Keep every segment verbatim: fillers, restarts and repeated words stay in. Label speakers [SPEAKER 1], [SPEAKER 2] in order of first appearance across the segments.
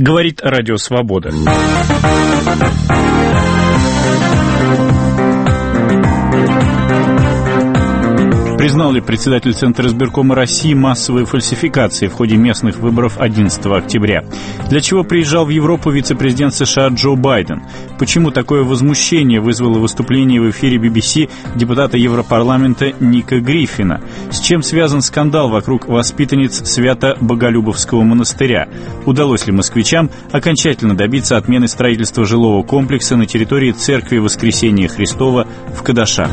[SPEAKER 1] Говорит Радио Свобода. Признал ли председатель Центра избиркома России массовые фальсификации в ходе местных выборов одиннадцатого октября? Для чего приезжал в Европу вице-президент США Джо Байден? Почему такое возмущение вызвало выступление в эфире би би си депутата Европарламента Ника Гриффина? С чем связан скандал вокруг воспитанниц Свято-Боголюбовского монастыря? Удалось ли москвичам окончательно добиться отмены строительства жилого комплекса на территории Церкви Воскресения Христова в Кадашах?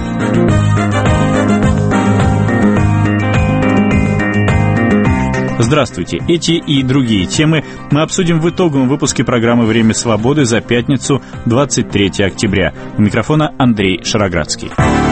[SPEAKER 1] Здравствуйте. Эти и другие темы мы обсудим в итоговом выпуске программы «Время свободы» за пятницу, двадцать третьего октября. У микрофона Андрей Шароградский.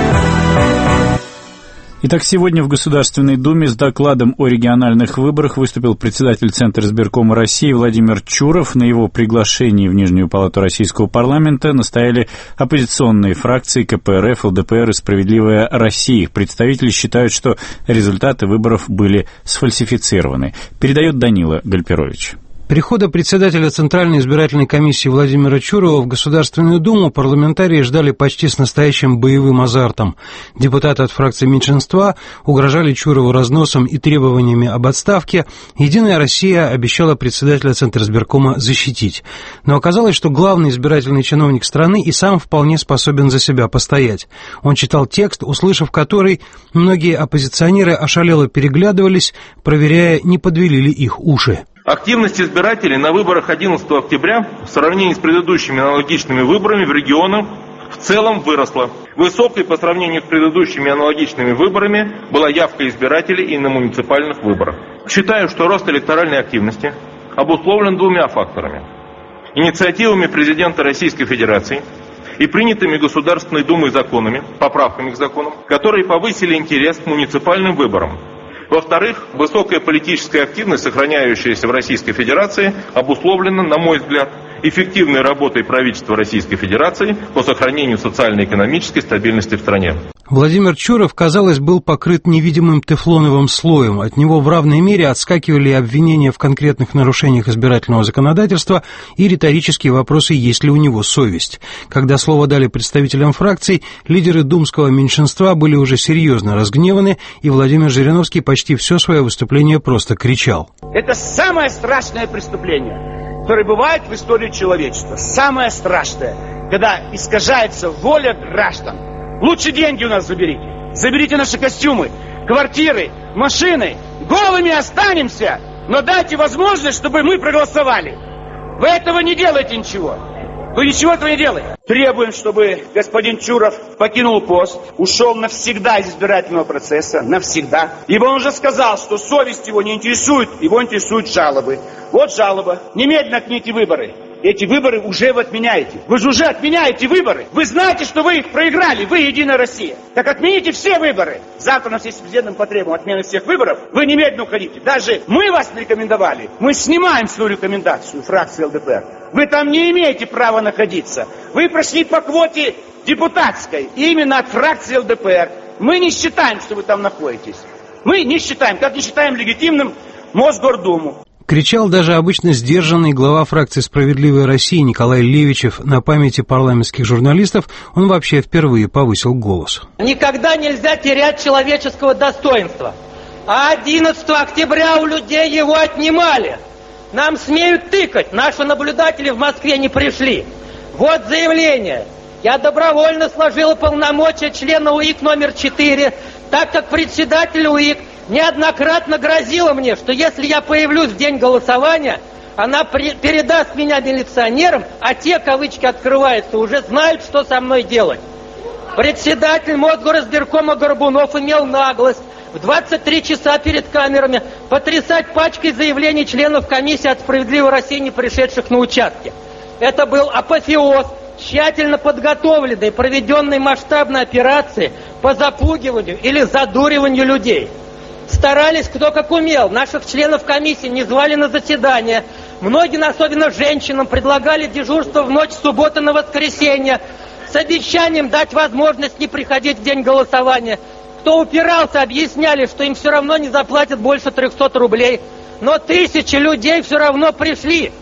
[SPEAKER 1] Итак, сегодня в Государственной Думе с докладом о региональных выборах выступил председатель Центра избиркома России Владимир Чуров. На его приглашении в Нижнюю палату Российского парламента настояли оппозиционные фракции ка пэ эр эф, эл дэ пэ эр и «Справедливая Россия». Их представители считают, что результаты выборов были сфальсифицированы. Передает Данила Гальперович.
[SPEAKER 2] Прихода председателя Центральной избирательной комиссии Владимира Чурова в Государственную Думу парламентарии ждали почти с настоящим боевым азартом. Депутаты от фракции меньшинства угрожали Чурову разносом и требованиями об отставке. «Единая Россия» обещала председателя Центризбиркома защитить. Но оказалось, что главный избирательный чиновник страны и сам вполне способен за себя постоять. Он читал текст, услышав который, многие оппозиционеры ошалело переглядывались, проверяя, не подвели ли их уши.
[SPEAKER 3] Активность избирателей на выборах одиннадцатого октября в сравнении с предыдущими аналогичными выборами в регионах в целом выросла. Высокой по сравнению с предыдущими аналогичными выборами была явка избирателей и на муниципальных выборах. Считаю, что рост электоральной активности обусловлен двумя факторами. Инициативами президента Российской Федерации и принятыми Государственной Думой законами, поправками к законам, которые повысили интерес к муниципальным выборам. Во-вторых, высокая политическая активность, сохраняющаяся в Российской Федерации, обусловлена, на мой взгляд, эффективной работой правительства Российской Федерации по сохранению социально-экономической стабильности в стране.
[SPEAKER 2] Владимир Чуров, казалось, был покрыт невидимым тефлоновым слоем. От него в равной мере отскакивали обвинения в конкретных нарушениях избирательного законодательства и риторические вопросы, есть ли у него совесть. Когда слово дали представителям фракций, лидеры думского меньшинства были уже серьезно разгневаны, и Владимир Жириновский почти все свое выступление просто кричал.
[SPEAKER 4] Это самое страшное преступление, которое бывает в истории человечества. Самое страшное, когда искажается воля граждан. Лучше деньги у нас заберите. Заберите наши костюмы, квартиры, машины. Голыми останемся, но дайте возможность, чтобы мы проголосовали. Вы этого не делаете ничего. Вы ничего этого не делаете. Требуем, чтобы господин Чуров покинул пост, ушел навсегда из избирательного процесса, навсегда. Ибо он уже сказал, что совесть его не интересует, его интересуют жалобы. Вот жалоба. Немедленно отмените выборы. Эти выборы уже вы отменяете. Вы же уже отменяете выборы. Вы знаете, что вы их проиграли. Вы Единая Россия. Так отмените все выборы. Завтра на сессии президентом потребуем отмены всех выборов. Вы немедленно уходите. Даже мы вас не рекомендовали. Мы снимаем свою рекомендацию, фракции эл дэ пэ эр. Вы там не имеете права находиться. Вы прошли по квоте депутатской. Именно от фракции эл дэ пэ эр. Мы не считаем, что вы там находитесь. Мы не считаем, как не считаем легитимным Мосгордуму.
[SPEAKER 2] Кричал даже обычно сдержанный глава фракции «Справедливая Россия» Николай Левичев. На памяти парламентских журналистов он вообще впервые повысил голос.
[SPEAKER 5] Никогда нельзя терять человеческого достоинства. А одиннадцатого октября у людей его отнимали. Нам смеют тыкать. Наши наблюдатели в Москве не пришли. Вот заявление. Я добровольно сложила полномочия члена УИК номер четыре, так как председатель УИК неоднократно грозила мне, что если я появлюсь в день голосования, она при- передаст меня милиционерам, а те, кавычки открываются, уже знают, что со мной делать. Председатель Мосгоризбиркома Горбунов имел наглость в двадцать три часа перед камерами потрясать пачкой заявлений членов комиссии от «Справедливой России», не пришедших на участки. Это был апофеоз тщательно подготовленной, проведенной масштабной операции по запугиванию или задуриванию людей. Старались кто как умел. Наших членов комиссии не звали на заседание. Многим, особенно женщинам, предлагали дежурство в ночь с субботы на воскресенье с обещанием дать возможность не приходить в день голосования. Кто упирался, объясняли, что им все равно не заплатят больше трехсот рублей. Но тысячи людей все равно пришли.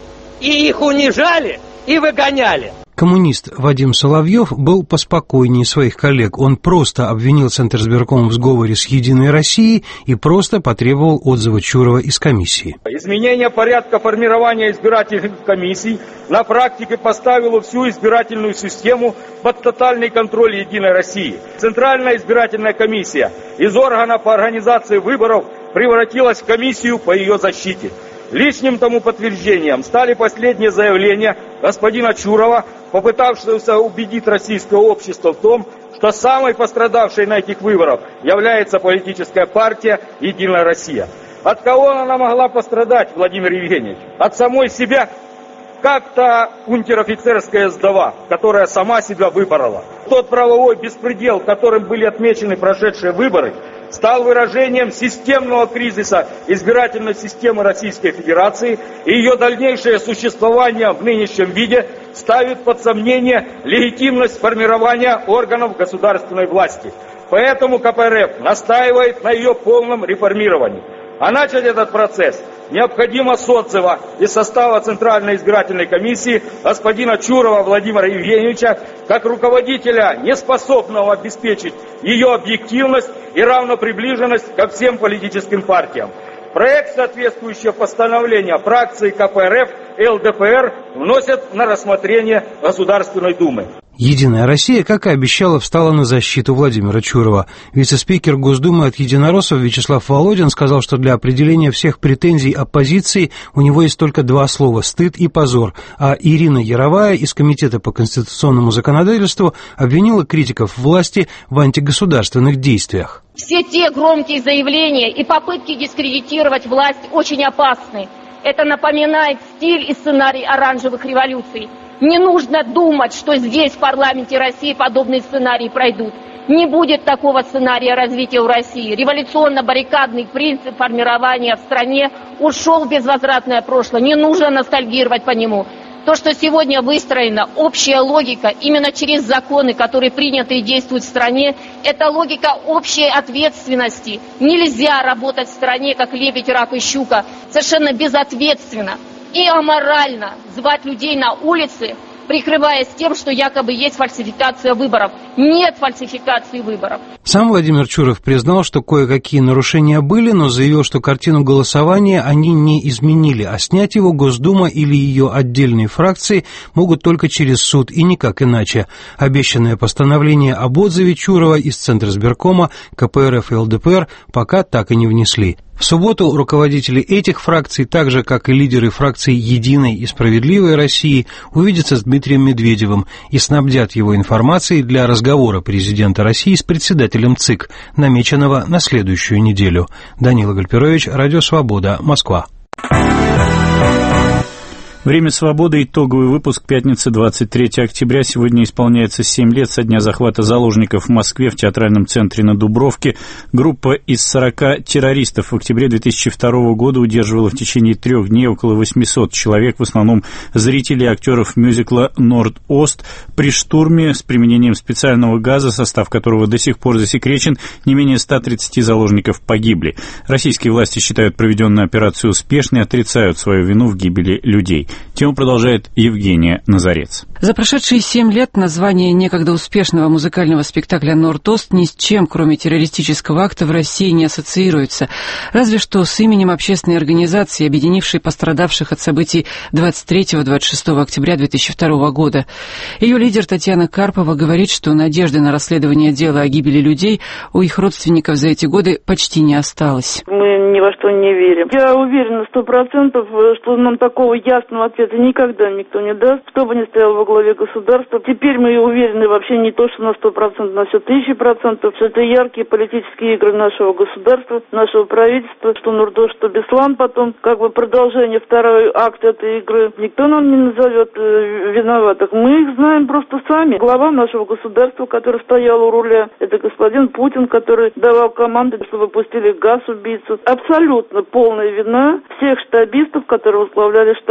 [SPEAKER 5] и их унижали и выгоняли.
[SPEAKER 2] Коммунист Вадим Соловьев был поспокойнее своих коллег. Он просто обвинил Центризбирком в сговоре с «Единой Россией» и просто потребовал отзыва Чурова из комиссии.
[SPEAKER 6] Изменение порядка формирования избирательных комиссий на практике поставило всю избирательную систему под тотальный контроль «Единой России». Центральная избирательная комиссия из органа по организации выборов превратилась в комиссию по ее защите. Лишним тому подтверждением стали последние заявления господина Чурова, попытавшегося убедить российское общество в том, что самой пострадавшей на этих выборах является политическая партия «Единая Россия». От кого она могла пострадать, Владимир Евгеньевич? От самой себя? Как-то унтер-офицерская сдава, которая сама себя выборола. Тот правовой беспредел, которым были отмечены прошедшие выборы, стал выражением системного кризиса избирательной системы Российской Федерации, и ее дальнейшее существование в нынешнем виде ставит под сомнение легитимность формирования органов государственной власти. Поэтому ка пэ эр эф настаивает на ее полном реформировании. А начать этот процесс необходимо с отзыва из состава Центральной избирательной комиссии господина Чурова Владимира Евгеньевича как руководителя, неспособного обеспечить ее объективность и равноприближенность ко всем политическим партиям. Проект соответствующего постановления фракции ка пэ эр эф и эл дэ пэ эр вносят на рассмотрение Государственной Думы.
[SPEAKER 2] «Единая Россия», как и обещала, встала на защиту Владимира Чурова. Вице-спикер Госдумы от единороссов Вячеслав Володин сказал, что для определения всех претензий оппозиции у него есть только два слова – стыд и позор. А Ирина Яровая из Комитета по конституционному законодательству обвинила критиков власти в антигосударственных действиях.
[SPEAKER 7] Все те громкие заявления и попытки дискредитировать власть очень опасны. Это напоминает стиль и сценарий оранжевых революций. Не нужно думать, что здесь, в парламенте России, подобные сценарии пройдут. Не будет такого сценария развития в России. Революционно-баррикадный принцип формирования в стране ушел в безвозвратное прошлое. Не нужно ностальгировать по нему. То, что сегодня выстроена общая логика именно через законы, которые приняты и действуют в стране, это логика общей ответственности. Нельзя работать в стране, как лебедь, рак и щука, совершенно безответственно и аморально звать людей на улицы, прикрываясь тем, что якобы есть фальсификация выборов. Нет фальсификации выборов.
[SPEAKER 2] Сам Владимир Чуров признал, что кое-какие нарушения были, но заявил, что картину голосования они не изменили, а снять его Госдума или ее отдельные фракции могут только через суд и никак иначе. Обещанное постановление об отзыве Чурова из Центризбиркома ка пэ эр эф и эл дэ пэ эр пока так и не внесли. В субботу руководители этих фракций, так же, как и лидеры фракций «Единой» и «Справедливой России», увидятся с Дмитрием Медведевым и снабдят его информацией для разговора президента России с председателем ЦИК, намеченного на следующую неделю. Данила Гальперович, Радио Свобода, Москва.
[SPEAKER 1] Время свободы. Итоговый выпуск. Пятница, двадцать третьего октября. Сегодня исполняется семь лет со дня захвата заложников в Москве в театральном центре на Дубровке. Группа из сорока террористов в октябре две тысячи второго года удерживала в течение трех дней около восьмисот человек, в основном зрителей и актеров мюзикла «Норд-Ост». При штурме с применением специального газа, состав которого до сих пор засекречен, не менее ста тридцати заложников погибли. Российские власти считают проведенную операцию успешной и отрицают свою вину в гибели людей. Тему продолжает Евгения Назарец.
[SPEAKER 8] За прошедшие семь лет название некогда успешного музыкального спектакля «Норд-Ост» ни с чем, кроме террористического акта, в России не ассоциируется. Разве что с именем общественной организации, объединившей пострадавших от событий двадцать третьего — двадцать шестого октября две тысячи второго года. Ее лидер Татьяна Карпова говорит, что надежды на расследование дела о гибели людей у их родственников за эти годы почти не осталось.
[SPEAKER 9] Мы ни во что не верим. Я уверена сто процентов, что нам такого ясного ответа никогда никто не даст, кто бы ни стоял во главе государства. Теперь мы уверены вообще не то, что на сто процентов, на все тысячи процентов, что это яркие политические игры нашего государства, нашего правительства, что Нурдост, что Беслан потом, как бы продолжение, второй акт этой игры. Никто нам не назовет э, виноватых. Мы их знаем просто сами. Глава нашего государства, который стоял у руля, это господин Путин, который давал команды, чтобы пустили газ убийцу. Абсолютно полная вина всех штабистов, которые возглавляли штабы.
[SPEAKER 8] Но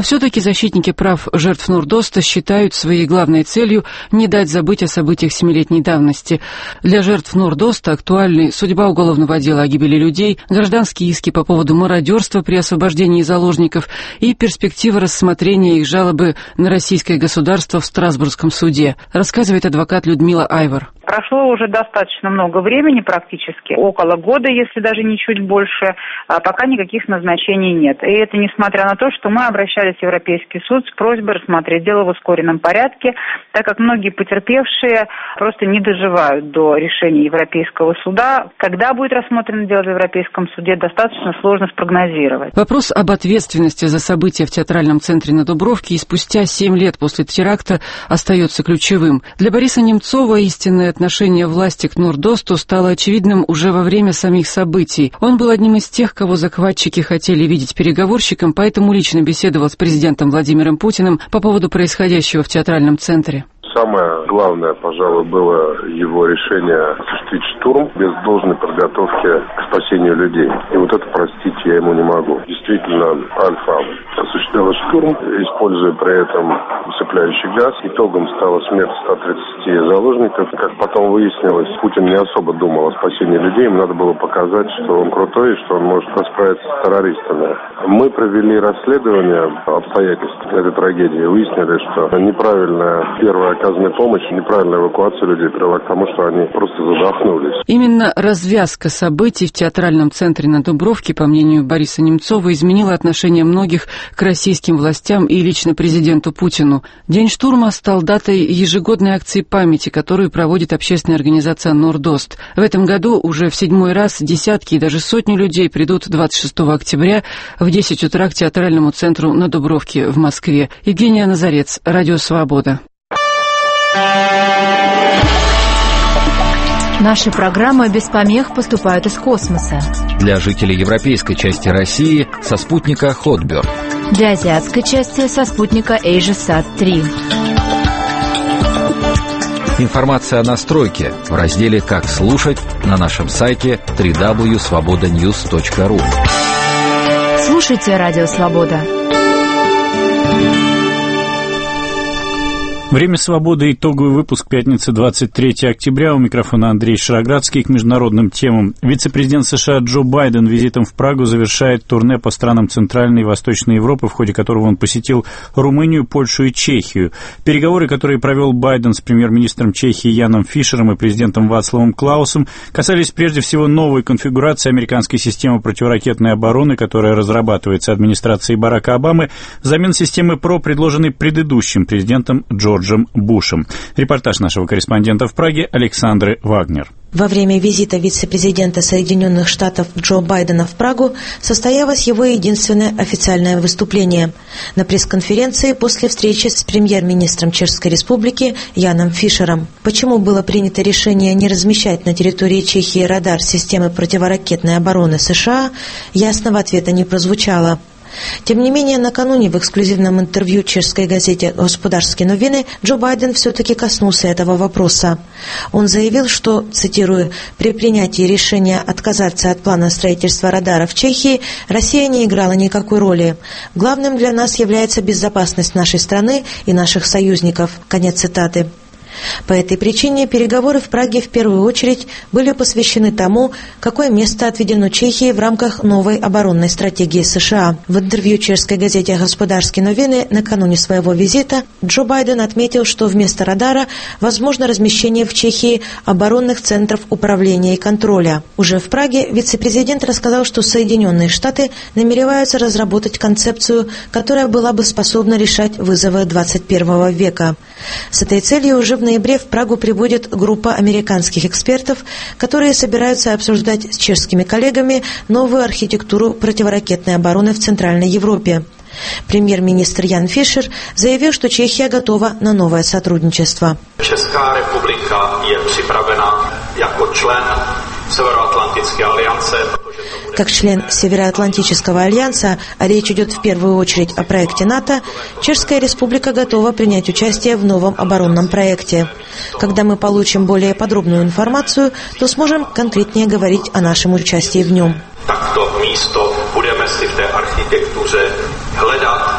[SPEAKER 8] Но все-таки защитники прав жертв Нордоста считают своей главной целью не дать забыть о событиях семилетней давности. Для жертв Нордоста актуальны судьба уголовного дела о гибели людей, гражданские иски по поводу мародерства при освобождении заложников и перспектива рассмотрения их жалобы на российское государство в Страсбургском суде, рассказывает адвокат Людмила Айвар.
[SPEAKER 10] Прошло уже достаточно много времени, практически около года, если даже не чуть больше, а пока никаких назначений нет. И это несмотря на то, что мы обращались в Европейский суд с просьбой рассмотреть дело в ускоренном порядке, так как многие потерпевшие просто не доживают до решения Европейского суда. Когда будет рассмотрено дело в Европейском суде, достаточно сложно спрогнозировать.
[SPEAKER 8] Вопрос об ответственности за события в театральном центре на Дубровке и спустя семь лет после теракта остается ключевым. Для Бориса Немцова истинное отношение власти к Нордосту стало очевидным уже во время самих событий. Он был одним из тех, кого захватчики хотели видеть переговорщиком, поэтому лично беседовал с президентом Владимиром Путиным по поводу происходящего в театральном центре.
[SPEAKER 11] Самое главное, пожалуй, было его решение осуществить штурм без должной подготовки к спасению людей. И вот это простить я ему не могу. Действительно, Альфа осуществляла штурм, используя при этом усыпляющий газ. Итогом стала смерть ста тридцати заложников. Как потом выяснилось, Путин не особо думал о спасении людей. Ему надо было показать, что он крутой и что он может расправиться с террористами. Мы провели расследование обстоятельств этой трагедии и выяснили, что неправильная первая оказанная помощь, неправильная эвакуация людей привела к тому, что они просто задохнулись.
[SPEAKER 8] Именно развязка событий в театральном центре на Дубровке, по мнению Бориса Немцова, изменила отношение многих к российским властям и лично президенту Путину. День штурма стал датой ежегодной акции памяти, которую проводит общественная организация «Нордост». В этом году уже в седьмой раз десятки и даже сотни людей придут двадцать шестого октября в десять утра к театральному центру на Дубровке в Москве. Евгения Назарец, Радио Свобода.
[SPEAKER 12] Наши программы без помех поступают из космоса.
[SPEAKER 13] Для жителей европейской части России со спутника Хотберд.
[SPEAKER 12] Для азиатской части со спутника AsiaSat три.
[SPEAKER 13] Информация о настройке в разделе «Как слушать» на нашем сайте дабл ю дабл ю дабл ю точка свобода ньюс точка ру.
[SPEAKER 12] Слушайте Радио Свобода.
[SPEAKER 1] Время свободы. Итоговый выпуск. Пятница, двадцать третьего октября. У микрофона Андрей Шароградский. К международным темам. Вице-президент США Джо Байден визитом в Прагу завершает турне по странам Центральной и Восточной Европы, в ходе которого он посетил Румынию, Польшу и Чехию. Переговоры, которые провел Байден с премьер-министром Чехии Яном Фишером и президентом Вацлавом Клаусом, касались прежде всего новой конфигурации американской системы противоракетной обороны, которая разрабатывается администрацией Барака Обамы, взамен системы ПРО, предложенной предыдущим президентом Джорджем Бушем. Репортаж нашего корреспондента в Праге Александры Вагнер.
[SPEAKER 14] Во время визита вице-президента Соединенных Штатов Джо Байдена в Прагу состоялось его единственное официальное выступление на пресс-конференции после встречи с премьер-министром Чешской Республики Яном Фишером. Почему было принято решение не размещать на территории Чехии радар системы противоракетной обороны США, ясного ответа не прозвучало. Тем не менее, накануне в эксклюзивном интервью чешской газете «Господарские новины» Джо Байден все-таки коснулся этого вопроса. Он заявил, что, цитирую, «при принятии решения отказаться от плана строительства радара в Чехии Россия не играла никакой роли. Главным для нас является безопасность нашей страны и наших союзников». Конец цитаты. По этой причине переговоры в Праге в первую очередь были посвящены тому, какое место отведено Чехии в рамках новой оборонной стратегии США. В интервью чешской газете «Господарские новины» накануне своего визита Джо Байден отметил, что вместо радара возможно размещение в Чехии оборонных центров управления и контроля. Уже в Праге вице-президент рассказал, что Соединенные Штаты намереваются разработать концепцию, которая была бы способна решать вызовы двадцать первого века. С этой целью уже в ноябре в Прагу прибудет группа американских экспертов, которые собираются обсуждать с чешскими коллегами новую архитектуру противоракетной обороны в Центральной Европе. Премьер-министр Ян Фишер заявил, что Чехия готова на новое сотрудничество.
[SPEAKER 15] Česká republika je připravena jako člen Severoatlantické aliance.
[SPEAKER 14] Как член Североатлантического альянса, а речь идет в первую очередь о проекте НАТО, Чешская Республика готова принять участие в новом оборонном проекте. Когда мы получим более подробную информацию, то сможем конкретнее говорить о нашем участии в нем.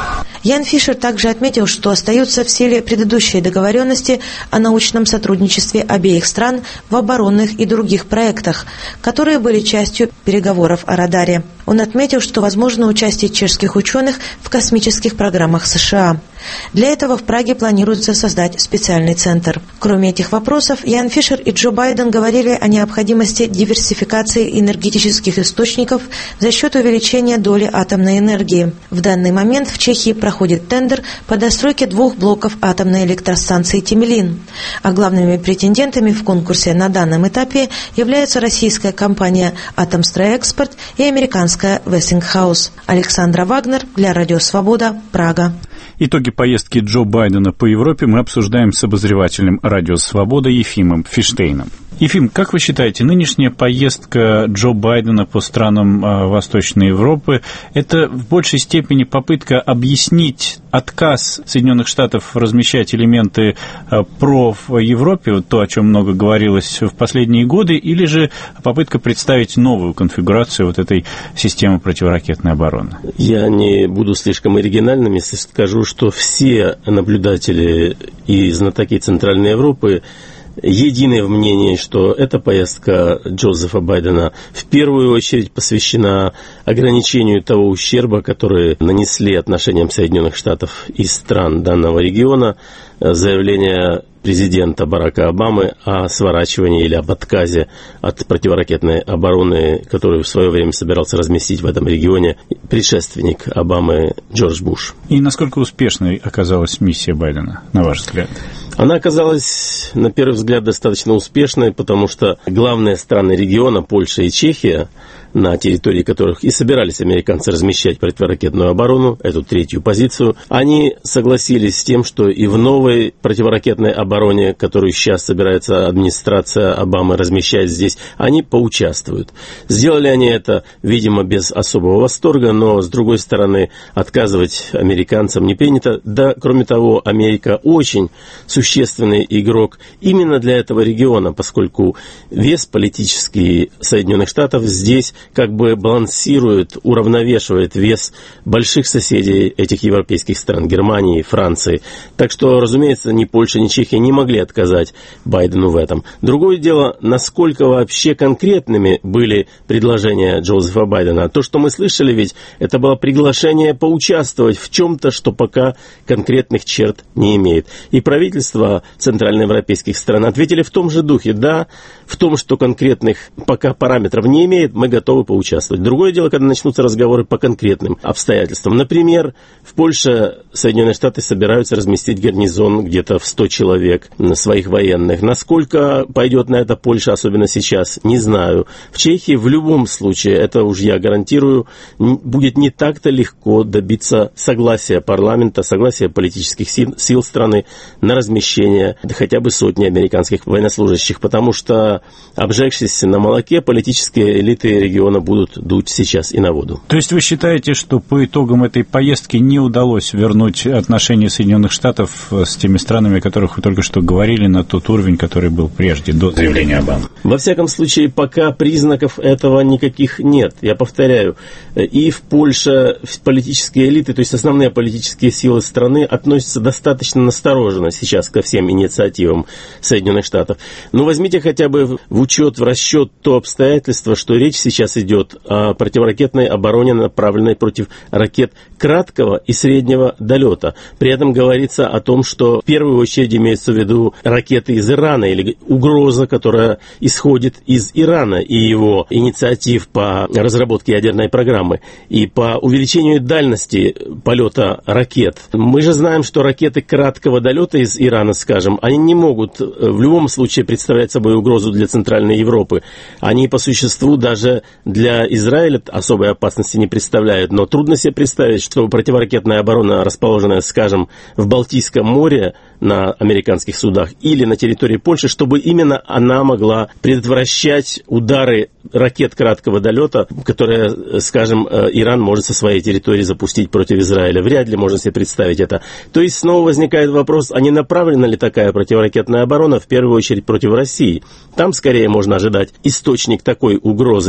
[SPEAKER 14] Ян Фишер также отметил, что остаются в силе предыдущие договоренности о научном сотрудничестве обеих стран в оборонных и других проектах, которые были частью переговоров о радаре. Он отметил, что возможно участие чешских ученых в космических программах США. Для этого в Праге планируется создать специальный центр. Кроме этих вопросов, Ян Фишер и Джо Байден говорили о необходимости диверсификации энергетических источников за счет увеличения доли атомной энергии. В данный момент в Чехии проходит тендер по достройке двух блоков атомной электростанции Темелин. А главными претендентами в конкурсе на данном этапе являются российская компания «Атомстройэкспорт» и американская «Вестингхаус». Александра Вагнер для Радио Свобода, Прага.
[SPEAKER 1] Итоги поездки Джо Байдена по Европе мы обсуждаем с обозревателем «Радио Свобода» Ефимом Фиштейном. Ефим, как вы считаете, нынешняя поездка Джо Байдена по странам э, Восточной Европы – это в большей степени попытка объяснить отказ Соединенных Штатов размещать элементы э, ПРО в Европе, вот то, о чем много говорилось в последние годы, или же попытка представить новую конфигурацию вот этой системы противоракетной обороны?
[SPEAKER 16] Я не буду слишком оригинальным, если скажу, что все наблюдатели и знатоки Центральной Европы едины в мнении, что эта поездка Джозефа Байдена в первую очередь посвящена ограничению того ущерба, который нанесли отношениям Соединенных Штатов и стран данного региона заявление президента Барака Обамы о сворачивании или об отказе от противоракетной обороны, которую в свое время собирался разместить в этом регионе предшественник Обамы Джордж Буш.
[SPEAKER 1] И насколько успешной оказалась миссия Байдена, на ваш взгляд?
[SPEAKER 16] Она оказалась, на первый взгляд, достаточно успешной, потому что главные страны региона, Польша и Чехия, на территории которых и собирались американцы размещать противоракетную оборону, эту третью позицию, они согласились с тем, что и в новой противоракетной обороне, которую сейчас собирается администрация Обамы размещать здесь, они поучаствуют. Сделали они это, видимо, без особого восторга, но, с другой стороны, отказывать американцам не принято. Да, кроме того, Америка очень существенный игрок именно для этого региона, поскольку вес политический Соединенных Штатов здесь как бы балансирует, уравновешивает вес больших соседей этих европейских стран, Германии, Франции. Так что, разумеется, ни Польша, ни Чехия не могли отказать Байдену в этом. Другое дело, насколько вообще конкретными были предложения Джозефа Байдена. То, что мы слышали, ведь это было приглашение поучаствовать в чем-то, что пока конкретных черт не имеет. И правительства центральноевропейских стран ответили в том же духе. Да, в том, что конкретных пока параметров не имеет, мы готовы поучаствовать. Другое дело, когда начнутся разговоры по конкретным обстоятельствам. Например, в Польше Соединенные Штаты собираются разместить гарнизон где-то в сто человек своих военных. Насколько пойдет на это Польша, особенно сейчас, не знаю. В Чехии в любом случае, это уж я гарантирую, будет не так-то легко добиться согласия парламента, согласия политических сил, сил страны на размещение хотя бы сотни американских военнослужащих, потому что, обжегшись на молоке, политические элиты региона будут дуть сейчас и на воду.
[SPEAKER 1] То есть вы считаете, что по итогам этой поездки не удалось вернуть отношения Соединенных Штатов с теми странами, о которых вы только что говорили, на тот уровень, который был прежде, до заявления Обамы?
[SPEAKER 16] Во всяком случае, пока признаков этого никаких нет. Я повторяю, и в Польше политические элиты, то есть основные политические силы страны, относятся достаточно настороженно сейчас ко всем инициативам Соединенных Штатов. Но возьмите хотя бы в учет, в расчет то обстоятельство, что речь сейчас идет о противоракетной обороне, направленной против ракет краткого и среднего долета. При этом говорится о том, что в первую очередь имеется в виду ракеты из Ирана или угроза, которая исходит из Ирана и его инициатив по разработке ядерной программы и по увеличению дальности полета ракет. Мы же знаем, что ракеты краткого долета из Ирана, скажем, они не могут в любом случае представлять собой угрозу для Центральной Европы. Они по существу даже для Израиля особой опасности не представляют, но трудно себе представить, что противоракетная оборона, расположенная, скажем, в Балтийском море на американских судах или на территории Польши, чтобы именно она могла предотвращать удары ракет краткого долета, которые, скажем, Иран может со своей территории запустить против Израиля. Вряд ли можно себе представить это. То есть снова возникает вопрос, а не направлена ли такая противоракетная оборона в первую очередь против России? Там скорее можно ожидать источник такой угрозы для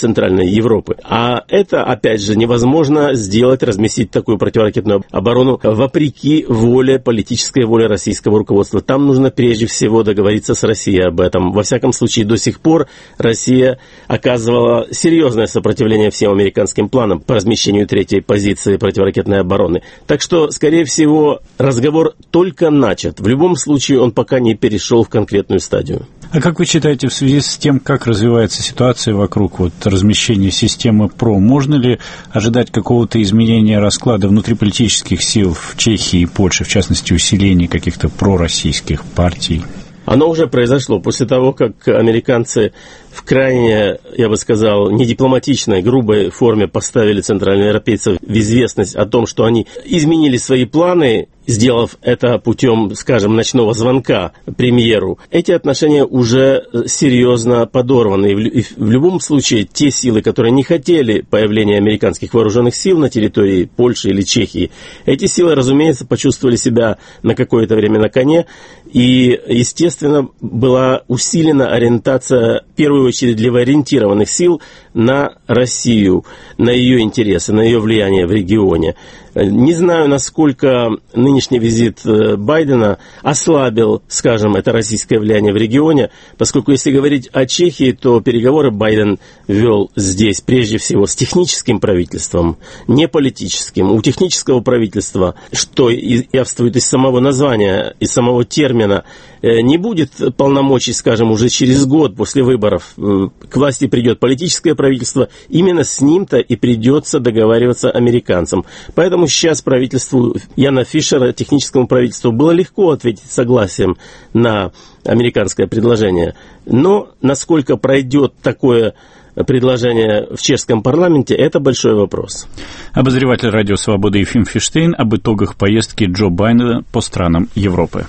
[SPEAKER 16] Центральной Европы. А это, опять же, невозможно сделать, разместить такую противоракетную оборону вопреки воле, политической воле российского руководства. Там нужно прежде всего договориться с Россией об этом. Во всяком случае, до сих пор Россия оказывала серьезное сопротивление всем американским планам по размещению третьей позиции противоракетной обороны. Так что, скорее всего, разговор только начат. В любом случае, он пока не перешел в конкретную стадию.
[SPEAKER 1] А как вы считаете, в связи с тем, как развивается ситуация вокруг вот, размещения системы ПРО, можно ли ожидать какого-то изменения расклада внутриполитических сил в Чехии и Польше, в частности, усиления каких-то пророссийских партий?
[SPEAKER 16] Оно уже произошло после того, как американцы в крайне, я бы сказал, недипломатичной, грубой форме поставили центральноевропейцев в известность о том, что они изменили свои планы, сделав это путем, скажем, ночного звонка премьеру. Эти отношения уже серьезно подорваны. И в любом случае, те силы, которые не хотели появления американских вооруженных сил на территории Польши или Чехии, эти силы, разумеется, почувствовали себя на какое-то время на коне. И, естественно, была усилена ориентация, в первую очередь, левоориентированных сил на Россию, на ее интересы, на ее влияние в регионе. Не знаю, насколько нынешний визит Байдена ослабил, скажем, это российское влияние в регионе, поскольку, если говорить о Чехии, то переговоры Байден вел здесь прежде всего с техническим правительством, не политическим. У технического правительства, что явствует из самого названия, из самого термина, не будет полномочий, скажем, уже через год после выборов. К власти придет политическое правительство, именно с ним-то и придется договариваться американцам. Поэтому сейчас правительству Яна Фишера, техническому правительству, было легко ответить согласием на американское предложение. Но насколько пройдет такое предложение в чешском парламенте, это большой вопрос.
[SPEAKER 1] Обозреватель радио «Свобода» Ефим Фиштейн об итогах поездки Джо Байдена по странам Европы.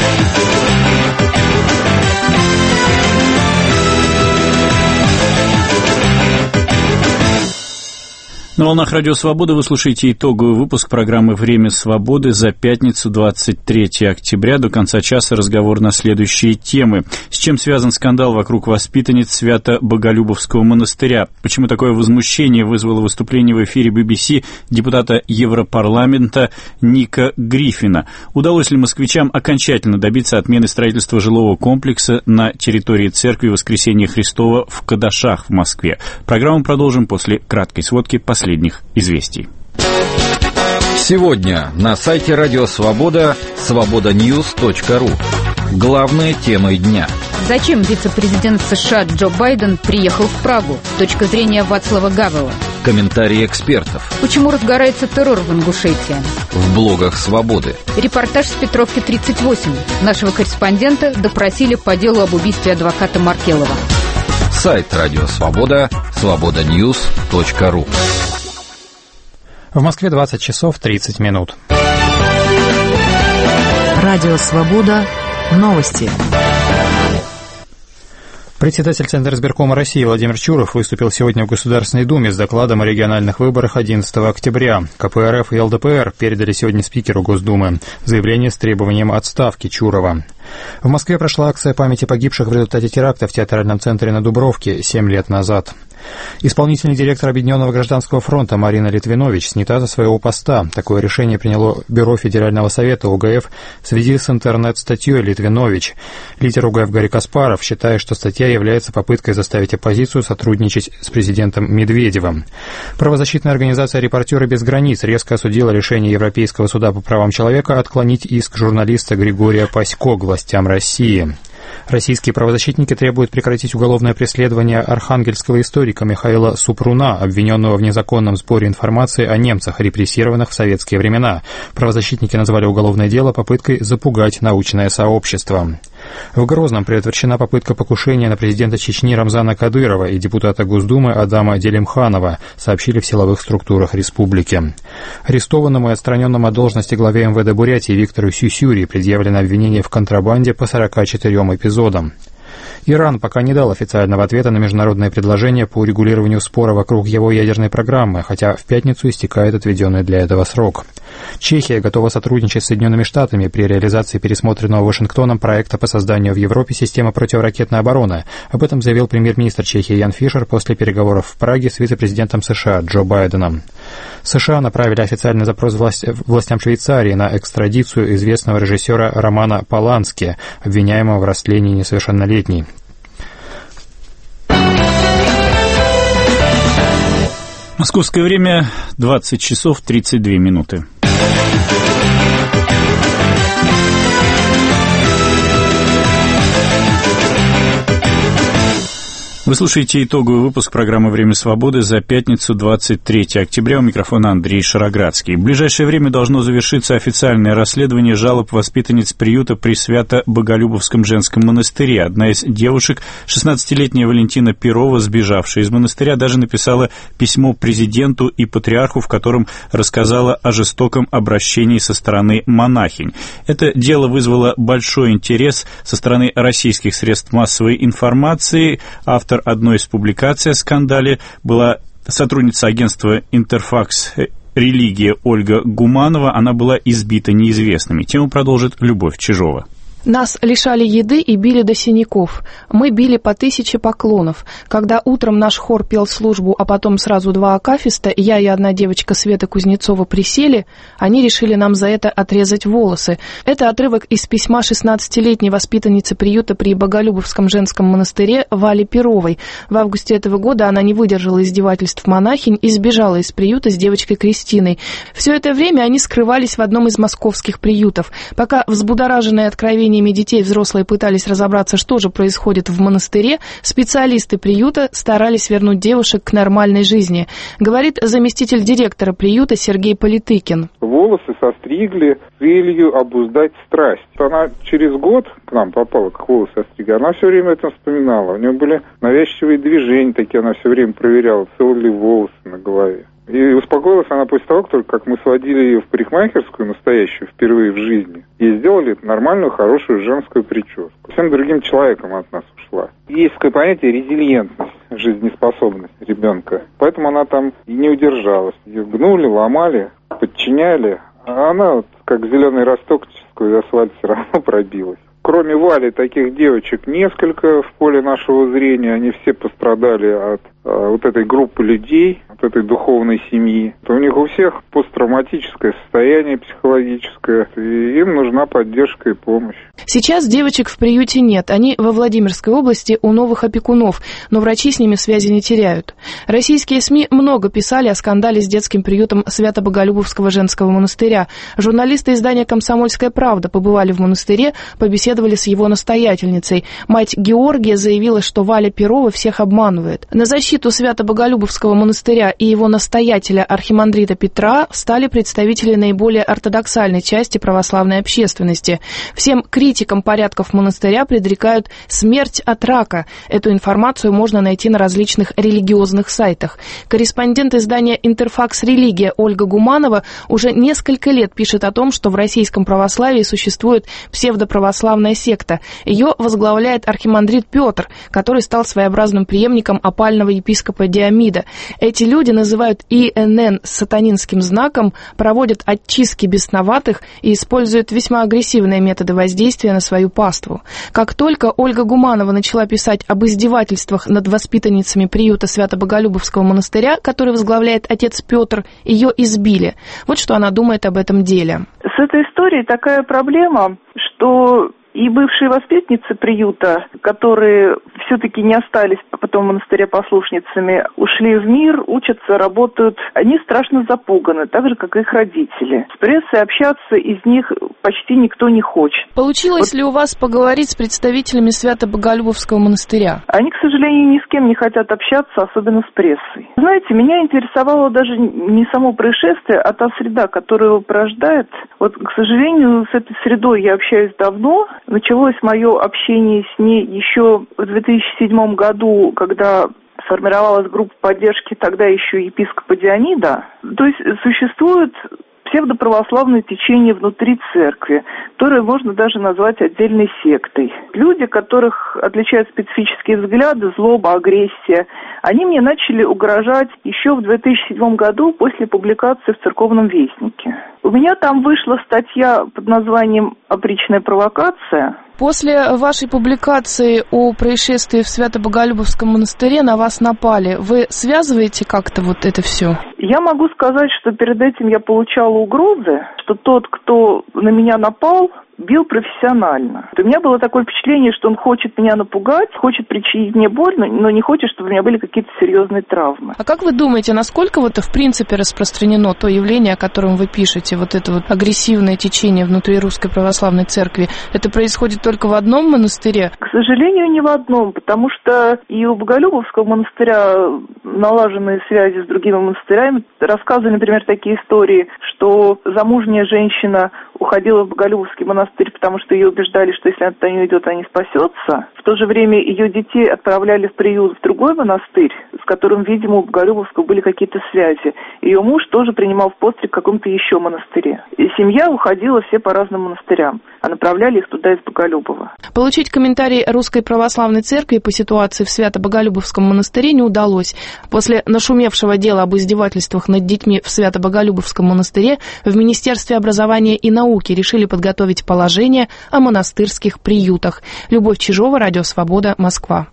[SPEAKER 1] На волнах Радио Свобода вы слушаете итоговый выпуск программы «Время свободы» за пятницу, двадцать третьего октября. До конца часа разговор на следующие темы. С чем связан скандал вокруг воспитанниц Свято-Боголюбовского монастыря? Почему такое возмущение вызвало выступление в эфире би би си депутата Европарламента Ника Гриффина? Удалось ли москвичам окончательно добиться отмены строительства жилого комплекса на территории церкви Воскресения Христова в Кадашах в Москве? Программу продолжим после краткой сводки последних последних известий.
[SPEAKER 13] Сегодня на сайте Радио Свобода свобода ньюс точка ру. Главные темы дня.
[SPEAKER 17] Зачем вице-президент США Джо Байден приехал в Прагу? Точка зрения Вацлава Гавела.
[SPEAKER 13] Комментарии экспертов.
[SPEAKER 17] Почему разгорается террор в Ингушетии?
[SPEAKER 13] В блогах Свободы.
[SPEAKER 17] Репортаж с Петровки тридцать восемь. Нашего корреспондента допросили по делу об убийстве адвоката Маркелова.
[SPEAKER 13] Сайт Радио Свобода свобода ньюс точка ру.
[SPEAKER 18] В Москве двадцать часов тридцать минут.
[SPEAKER 12] Радио Свобода. Новости.
[SPEAKER 18] Председатель Центризбиркома России Владимир Чуров выступил сегодня в Государственной Думе с докладом о региональных выборах одиннадцатого октября. ка пэ эр эф и эл дэ пэ эр передали сегодня спикеру Госдумы заявление с требованием отставки Чурова. В Москве прошла акция памяти погибших в результате теракта в театральном центре на Дубровке семь лет назад. Исполнительный директор Объединенного гражданского фронта Марина Литвинович снята со своего поста. Такое решение приняло Бюро Федерального совета о гэ эф в связи с интернет-статьей Литвинович. Лидер о гэ эф Гарри Каспаров считает, что статья является попыткой заставить оппозицию сотрудничать с президентом Медведевым. Правозащитная организация «Репортеры без границ» резко осудила решение Европейского суда по правам человека отклонить иск журналиста Григория Пасько к властям России. Российские правозащитники требуют прекратить уголовное преследование архангельского историка Михаила Супруна, обвиненного в незаконном сборе информации о немцах, репрессированных в советские времена. Правозащитники назвали уголовное дело попыткой запугать научное сообщество. В Грозном предотвращена попытка покушения на президента Чечни Рамзана Кадырова и депутата Госдумы Адама Делимханова, сообщили в силовых структурах республики. Арестованному и отстраненному от должности главе эм вэ дэ Бурятии Виктору Сюсюри предъявлено обвинение в контрабанде по сорока четырем эпизодам. Иран пока не дал официального ответа на международное предложение по урегулированию спора вокруг его ядерной программы, хотя в пятницу истекает отведенный для этого срок. Чехия готова сотрудничать с Соединенными Штатами при реализации пересмотренного Вашингтоном проекта по созданию в Европе системы противоракетной обороны. Об этом заявил премьер-министр Чехии Ян Фишер после переговоров в Праге с вице-президентом США Джо Байденом. США направили официальный запрос власть, властям Швейцарии на экстрадицию известного режиссера Романа Полански, обвиняемого в растлении несовершеннолетней.
[SPEAKER 1] Московское время двадцать часов тридцать две минуты. Вы слушаете итоговый выпуск программы «Время свободы» за пятницу, двадцать третьего октября. У микрофона Андрей Шароградский. В ближайшее время должно завершиться официальное расследование жалоб воспитанниц приюта при Свято-Боголюбовском женском монастыре. Одна из девушек, шестнадцатилетняя Валентина Перова, сбежавшая из монастыря, даже написала письмо президенту и патриарху, в котором рассказала о жестоком обращении со стороны монахинь. Это дело вызвало большой интерес со стороны российских средств массовой информации. Автор одной из публикаций о скандале была сотрудница агентства «Интерфакс Религия» Ольга Гуманова. Она была избита неизвестными. Тему продолжит Любовь Чижова.
[SPEAKER 19] Нас лишали еды и били до синяков. Мы били по тысяче поклонов. Когда утром наш хор пел службу, а потом сразу два акафиста, я и одна девочка Света Кузнецова присели, они решили нам за это отрезать волосы. Это отрывок из письма шестнадцатилетней воспитанницы приюта при Боголюбовском женском монастыре Вали Перовой. В августе этого года она не выдержала издевательств монахинь и сбежала из приюта с девочкой Кристиной. Все это время они скрывались в одном из московских приютов. Пока взбудораженные откровениями детей взрослые пытались разобраться, что же происходит в монастыре, специалисты приюта старались вернуть девушек к нормальной жизни, говорит заместитель директора приюта Сергей Политыкин.
[SPEAKER 20] Волосы состригли с целью обуздать страсть. Она через год к нам попала, как волосы состригли, она все время это вспоминала. У нее были навязчивые движения такие, она все время проверяла, целы ли волосы на голове. И успокоилась она после того, как мы сводили ее в парикмахерскую, настоящую, впервые в жизни, и сделали нормальную, хорошую женскую прическу. Всем другим человеком от нас ушла. Есть такое понятие резилиентность, жизнеспособность ребенка. Поэтому она там и не удержалась. Ее гнули, ломали, подчиняли, а она, вот, как зеленый росток, сквозь асфальт все равно пробилась. Кроме Вали, таких девочек несколько в поле нашего зрения. Они все пострадали от э, вот этой группы людей, от этой духовной семьи. У них у всех посттравматическое состояние психологическое, и им нужна поддержка и помощь.
[SPEAKER 19] Сейчас девочек в приюте нет. Они во Владимирской области у новых опекунов, но врачи с ними связи не теряют. Российские СМИ много писали о скандале с детским приютом Свято-Боголюбовского женского монастыря. Журналисты издания «Комсомольская правда» побывали в монастыре, побеседовали с его настоятельницей. Мать Георгия заявила, что Валя Перова всех обманывает. На защиту Свято-Боголюбовского монастыря и его настоятеля архимандрита Петра встали представители наиболее ортодоксальной части православной общественности. Всем критикам порядков монастыря предрекают смерть от рака. Эту информацию можно найти на различных религиозных сайтах. Корреспондент издания «Интерфакс Религия» Ольга Гуманова уже несколько лет пишет о том, что в российском православии существует псевдоправославная секта. Ее возглавляет архимандрит Петр, который стал своеобразным преемником опального епископа Диомида. Эти люди называют И Н Н сатанинским знаком, проводят очистки бесноватых и используют весьма агрессивные методы воздействия на свою паству. Как только Ольга Гуманова начала писать об издевательствах над воспитанницами приюта Свято-Боголюбовского монастыря, который возглавляет отец Петр, ее избили. Вот что она думает об этом деле.
[SPEAKER 21] С этой историей такая проблема, что и бывшие воспитанницы приюта, которые все-таки не остались потом в монастыре послушницами, ушли в мир, учатся, работают, они страшно запуганы, так же, как и их родители. С прессой общаться из них почти никто не хочет.
[SPEAKER 19] Получилось вот. ли у вас поговорить с представителями Свято-Боголюбовского монастыря?
[SPEAKER 21] Они, к сожалению, ни с кем не хотят общаться, особенно с прессой. Знаете, меня интересовало даже не само происшествие, а та среда, которая его порождает. Вот, к сожалению, с этой средой я общаюсь давно. Началось мое общение с ней еще в две тысячи седьмом году, когда сформировалась группа поддержки тогда еще епископа Диомида. То есть существует псевдоправославное течение внутри церкви, которое можно даже назвать отдельной сектой. Люди, которых отличают специфические взгляды, злоба, агрессия, они мне начали угрожать еще в две тысячи седьмом году после публикации в «Церковном вестнике». У меня там вышла статья под названием «Опричная провокация».
[SPEAKER 19] После вашей публикации о происшествии в Свято-Боголюбовском монастыре на вас напали. Вы связываете как-то вот это все?
[SPEAKER 21] Я могу сказать, что перед этим я получала угрозы, что тот, кто на меня напал, бил профессионально. У меня было такое впечатление, что он хочет меня напугать, хочет причинить мне боль, но не хочет, чтобы у меня были какие-то серьезные травмы.
[SPEAKER 19] А как вы думаете, насколько вот в принципе распространено то явление, о котором вы пишете, вот это вот агрессивное течение внутри Русской Православной Церкви? Это происходит только в одном монастыре?
[SPEAKER 21] К сожалению, не в одном, потому что и у Боголюбовского монастыря налаженные связи с другими монастырями. Рассказывали, например, такие истории, что замужняя женщина уходила в Боголюбовский монастырь, потому что ее убеждали, что если она туда не уйдет, она не спасется. В то же время ее детей отправляли в приют в другой монастырь, с которым, видимо, у Боголюбовского были какие-то связи. Ее муж тоже принимал в постриг в каком-то еще монастыре. И семья уходила все по разным монастырям, а направляли их туда из Боголюбова.
[SPEAKER 19] Получить комментарий Русской Православной Церкви по ситуации в Свято-Боголюбовском монастыре не удалось. После нашумевшего дела об издевательствах над детьми в Свято-Боголюбовском монастыре в Министерстве образования и науки решили подготовить положение о монастырских приютах. Любовь Чижова, Радио Свобода, Москва.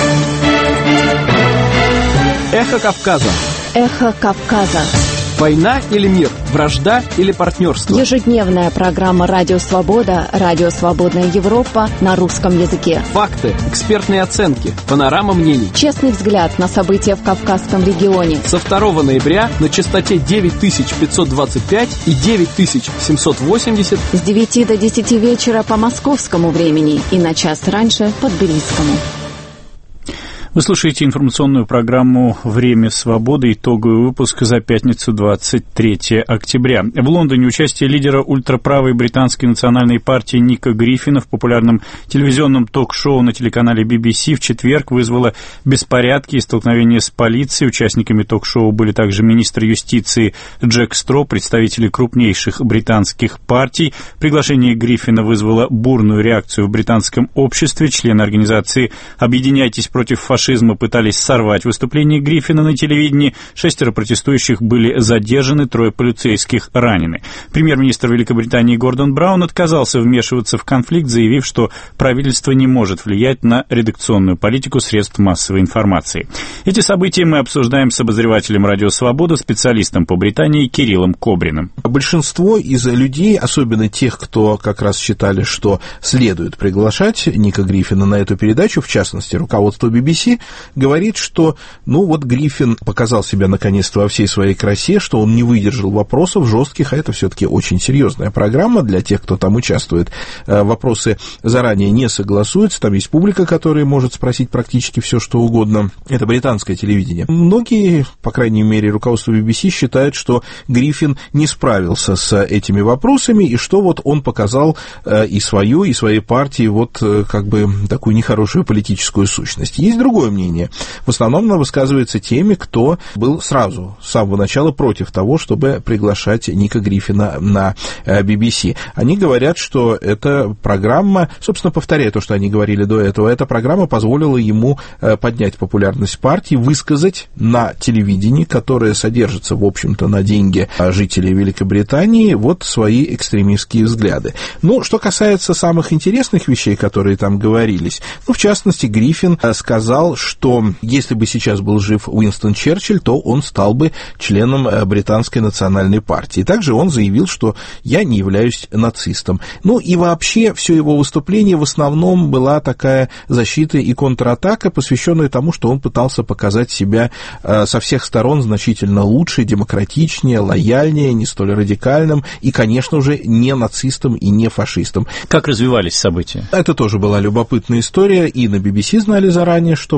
[SPEAKER 3] Эхо Кавказа.
[SPEAKER 12] Эхо Кавказа.
[SPEAKER 3] Война или мир? Вражда или партнерство?
[SPEAKER 12] Ежедневная программа «Радио Свобода», «Радио Свободная Европа» на русском языке.
[SPEAKER 3] Факты, экспертные оценки, панорама мнений.
[SPEAKER 12] Честный взгляд на события в Кавказском регионе.
[SPEAKER 3] Со второго ноября на частоте девять тысяч пятьсот двадцать пять и девять тысяч семьсот восемьдесят.
[SPEAKER 12] С девяти до десяти вечера по московскому времени и на час раньше по тбилисскому.
[SPEAKER 1] Вы слушаете информационную программу «Время свободы», итоговый выпуск за пятницу, двадцать третьего октября. В Лондоне участие лидера ультраправой британской национальной партии Ника Гриффина в популярном телевизионном ток-шоу на телеканале би би си в четверг вызвало беспорядки и столкновения с полицией. Участниками ток-шоу были также министр юстиции Джек Стро, представители крупнейших британских партий. Приглашение Гриффина вызвало бурную реакцию в британском обществе. Члены организации «Объединяйтесь против фашизма» пытались сорвать выступление Гриффина на телевидении. Шестеро протестующих были задержаны, трое полицейских ранены. Премьер-министр Великобритании Гордон Браун отказался вмешиваться в конфликт, заявив, что правительство не может влиять на редакционную политику средств массовой информации. Эти события мы обсуждаем с обозревателем «Радио Свобода», специалистом по Британии Кириллом Кобриным.
[SPEAKER 22] Большинство из людей, особенно тех, кто как раз считали, что следует приглашать Ника Гриффина на эту передачу, в частности, руководство би би си, говорит, что, ну вот, Гриффин показал себя наконец-то во всей своей красе, что он не выдержал вопросов жестких, а это все-таки очень серьезная программа для тех, кто там участвует. Вопросы заранее не согласуются, там есть публика, которая может спросить практически все, что угодно. Это британское телевидение. Многие, по крайней мере, руководство би би си считают, что Гриффин не справился с этими вопросами, и что вот он показал и свою, и своей партии вот как бы такую нехорошую политическую сущность. Есть другое мнение. В основном оно высказывается теми, кто был сразу, с самого начала против того, чтобы приглашать Ника Гриффина на би би си. Они говорят, что эта программа, собственно, повторяя то, что они говорили до этого, эта программа позволила ему поднять популярность партии, высказать на телевидении, которое содержится, в общем-то, на деньги жителей Великобритании, вот свои экстремистские взгляды. Ну, что касается самых интересных вещей, которые там говорились, ну, в частности, Гриффин сказал, что если бы сейчас был жив Уинстон Черчилль, то он стал бы членом британской национальной партии. Также он заявил, что я не являюсь нацистом. Ну и вообще все его выступление в основном была такая защита и контратака, посвященная тому, что он пытался показать себя со всех сторон значительно лучше, демократичнее, лояльнее, не столь радикальным и, конечно же, не нацистом и не фашистом.
[SPEAKER 1] Как развивались события?
[SPEAKER 22] Это тоже была любопытная история, и на би би си знали заранее, что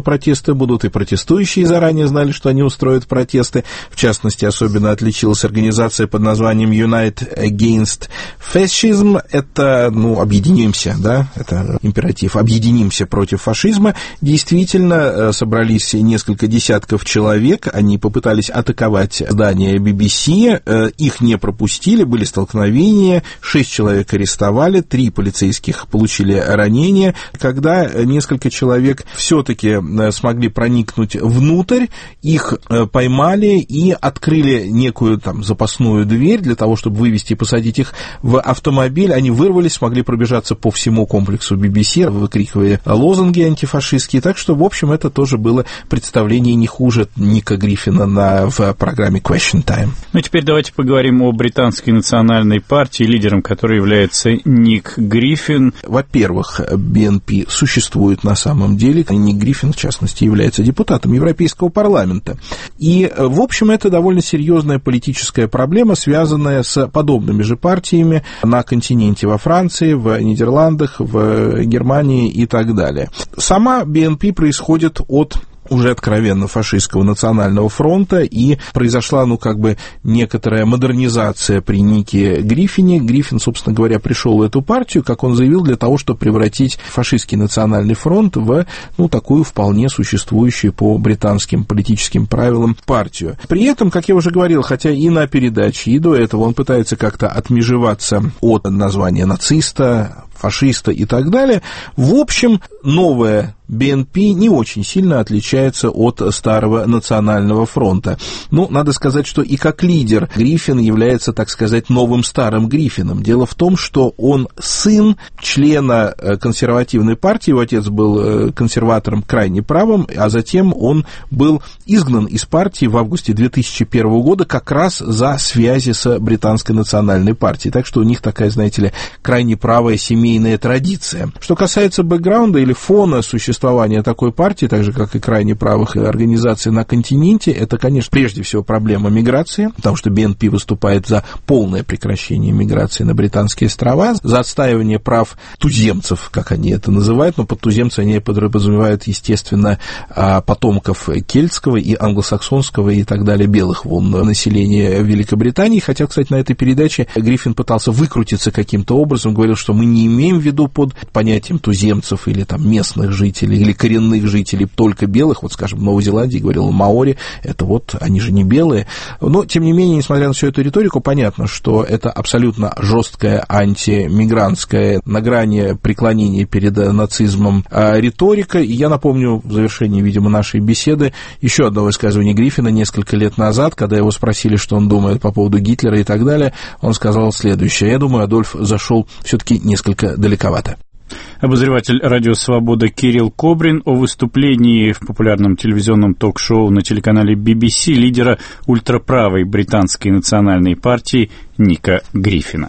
[SPEAKER 22] протесты будут, и протестующие заранее знали, что они устроят протесты. В частности, особенно отличилась организация под названием Unite Against Fascism. Это, ну, объединимся, да, это императив, объединимся против фашизма. Действительно, собрались несколько десятков человек, они попытались атаковать здание би би си, их не пропустили, были столкновения, шесть человек арестовали, три полицейских получили ранения. Когда несколько человек все-таки смогли проникнуть внутрь, их поймали и открыли некую там запасную дверь для того, чтобы вывести и посадить их в автомобиль. Они вырвались, смогли пробежаться по всему комплексу би би си, выкрикивая лозунги антифашистские. Так что, в общем, это тоже было представление не хуже Ника Гриффина на, в программе Question Time.
[SPEAKER 1] Ну, теперь давайте поговорим о британской национальной партии, лидером которой является Ник Гриффин.
[SPEAKER 22] Во-первых, би эн пи существует на самом деле. Ник Гриффин, в частности, является депутатом Европейского парламента. И, в общем, это довольно серьезная политическая проблема, связанная с подобными же партиями на континенте, во Франции, в Нидерландах, в Германии и так далее. Сама би эн пи происходит от уже откровенно фашистского национального фронта, и произошла, ну, как бы некоторая модернизация при Нике Гриффине. Гриффин, собственно говоря, пришел в эту партию, как он заявил, для того, чтобы превратить фашистский национальный фронт в, ну, такую вполне существующую по британским политическим правилам партию. При этом, как я уже говорил, хотя и на передаче, и до этого он пытается как-то отмежеваться от названия нациста, фашиста и так далее. В общем, новая би эн пи не очень сильно отличается от старого национального фронта. Ну, надо сказать, что и как лидер Гриффин является, так сказать, новым старым Гриффином. Дело в том, что он сын члена консервативной партии, его отец был консерватором крайне правым, а затем он был изгнан из партии в августе две тысячи первого года как раз за связи с британской национальной партией. Так что у них такая, знаете ли, крайне правая семейная традиция. Что касается бэкграунда или фона существования такой партии, так же, как и крайне правых организаций на континенте, это, конечно, прежде всего проблема миграции, потому что би эн пи выступает за полное прекращение миграции на Британские острова, за отстаивание прав туземцев, как они это называют, но под туземцами они подразумевают, естественно, потомков кельтского и англосаксонского и так далее белых волн населения Великобритании, хотя, кстати, на этой передаче Гриффин пытался выкрутиться каким-то образом, говорил, что мы не имеем в виду под понятием туземцев или там местных жителей или коренных жителей только белых, вот, скажем, в Новой Зеландии говорил маори, это вот, они же не белые, но, тем не менее, несмотря на всю эту риторику, понятно, что это абсолютно жесткая антимигрантская, на грани преклонения перед нацизмом риторика, и я напомню в завершении, видимо, нашей беседы еще одно высказывание Гриффина несколько лет назад, когда его спросили, что он думает по поводу Гитлера и так далее, он сказал следующее: я думаю, Адольф зашел все-таки несколько далековато.
[SPEAKER 1] Обозреватель «Радио Свобода» Кирилл Кобрин о выступлении в популярном телевизионном ток-шоу на телеканале би би си лидера ультраправой британской национальной партии Ника Гриффина.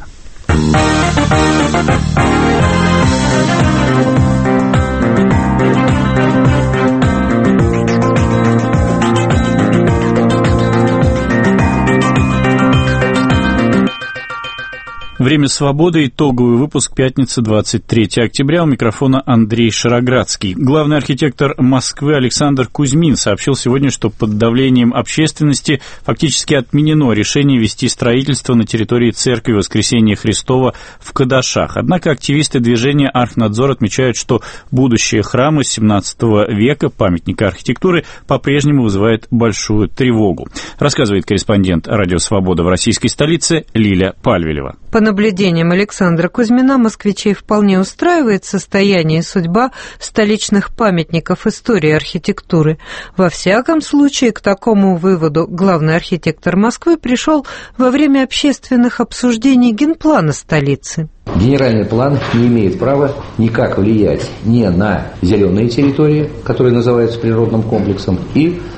[SPEAKER 1] Время свободы. Итоговый выпуск. Пятница, двадцать третьего октября. У микрофона Андрей Шароградский. Главный архитектор Москвы Александр Кузьмин сообщил сегодня, что под давлением общественности фактически отменено решение вести строительство на территории церкви Воскресения Христова в Кадашах. Однако активисты движения «Архнадзор» отмечают, что будущее храма семнадцатого века, памятника архитектуры, по-прежнему вызывает большую тревогу. Рассказывает корреспондент «Радио Свобода» в российской столице Лиля Пальвелева.
[SPEAKER 4] По наблюдениям Александра Кузьмина, москвичей вполне устраивает состояние и судьба столичных памятников истории архитектуры. Во всяком случае, к такому выводу главный архитектор Москвы пришел во время общественных обсуждений генплана столицы.
[SPEAKER 5] Генеральный план не имеет права никак влиять ни на зеленые территории, которые называются природным комплексом, и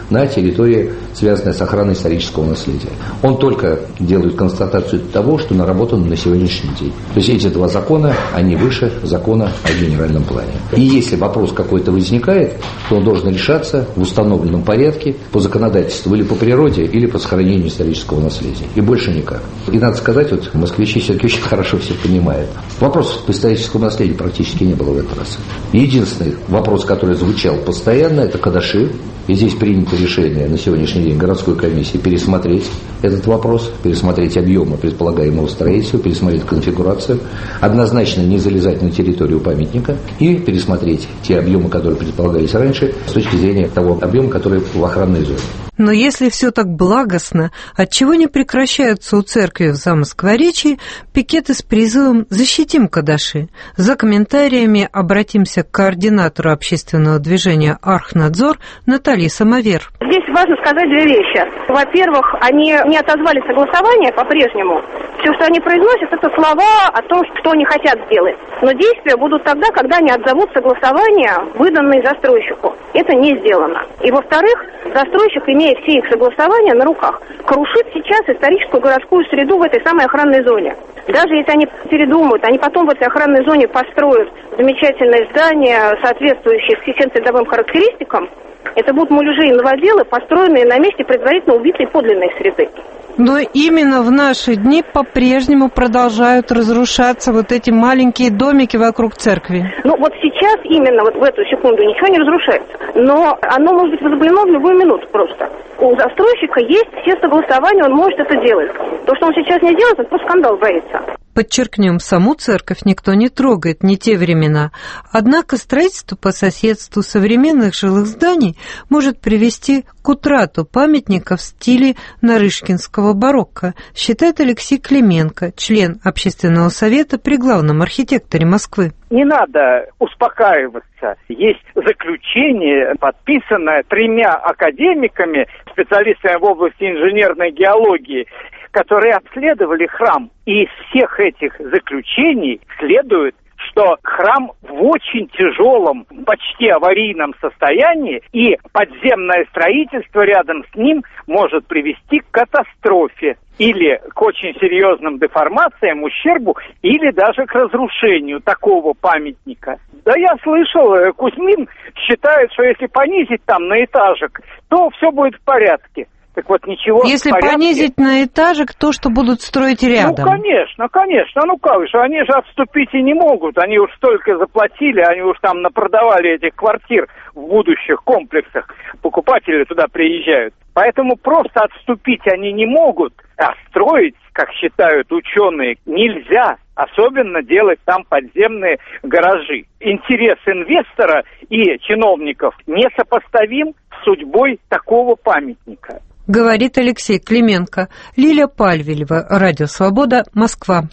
[SPEAKER 5] на территории, связанной с охраной исторического наследия. Он только делает констатацию того, что наработано на сегодняшний день. То есть эти два закона, они выше закона о генеральном плане. И если вопрос какой-то возникает, то он должен решаться в установленном порядке по законодательству или по природе, или по сохранению исторического наследия. И больше никак. И надо сказать, вот москвичи все-таки очень хорошо все понимают. Вопросов по историческому наследию практически не было в этот раз. Единственный вопрос, который звучал постоянно, это кадаши. И здесь принято решение на сегодняшний день городской комиссии пересмотреть этот вопрос, пересмотреть объемы предполагаемого строительства, пересмотреть конфигурацию, однозначно не залезать на территорию памятника и пересмотреть те объемы, которые предполагались раньше, с точки зрения того объема, который в охранной зоне.
[SPEAKER 4] Но если все так благостно, отчего не прекращаются у церкви в Замоскворечье пикеты с призывом «Защитим кадаши»? За комментариями обратимся к координатору общественного движения «Архнадзор» Наталье Самовер.
[SPEAKER 6] Здесь важно сказать две вещи. Во-первых, они не отозвали согласование по-прежнему. Все, что они произносят, это слова о том, что они хотят сделать. Но действия будут тогда, когда они отзовут согласование, выданное застройщику. Это не сделано. И во-вторых, застройщик, имея все их согласования на руках, крушит сейчас историческую городскую среду в этой самой охранной зоне. Даже если они передумают, они потом в этой охранной зоне построят замечательное здание, соответствующее всем средовым характеристикам, это будут муляжи и новоделы, построенные на месте предварительно убитой подлинной среды.
[SPEAKER 4] Но именно в наши дни по-прежнему продолжают разрушаться вот эти маленькие домики вокруг церкви.
[SPEAKER 6] Ну вот сейчас именно вот в эту секунду ничего не разрушается. Но оно может быть возобновлено в любую минуту просто. У застройщика есть все согласования, он может это делать. То, что он сейчас не делает, он просто скандал боится.
[SPEAKER 4] Подчеркнем, саму церковь никто не трогает, не те времена. Однако строительство по соседству современных жилых зданий может привести к утрату памятника в стиле нарышкинского барокко, считает Алексей Клименко, член общественного совета при главном архитекторе Москвы.
[SPEAKER 7] Не надо успокаиваться. Есть заключение, подписанное тремя академиками, специалистами в области инженерной геологии, которые обследовали храм. И из всех этих заключений следует, что храм в очень тяжелом, почти аварийном состоянии, и подземное строительство рядом с ним может привести к катастрофе или к очень серьезным деформациям, ущербу, или даже к разрушению такого памятника. Да я слышал, Кузьмин считает, что если понизить там на этажик, то все будет в порядке. Так вот, ничего.
[SPEAKER 4] Если понизить на этажик то, что будут строить рядом.
[SPEAKER 7] Ну, конечно, конечно. Ну, как же, они же отступить и не могут. Они уж столько заплатили, они уж там напродавали этих квартир в будущих комплексах. Покупатели туда приезжают. Поэтому просто отступить они не могут, а строить, как считают ученые, нельзя. Особенно делать там подземные гаражи. Интерес инвестора и чиновников несопоставим с судьбой такого памятника.
[SPEAKER 4] Говорит Алексей Клименко. Лилия Пальвелева, Радио Свобода, Москва.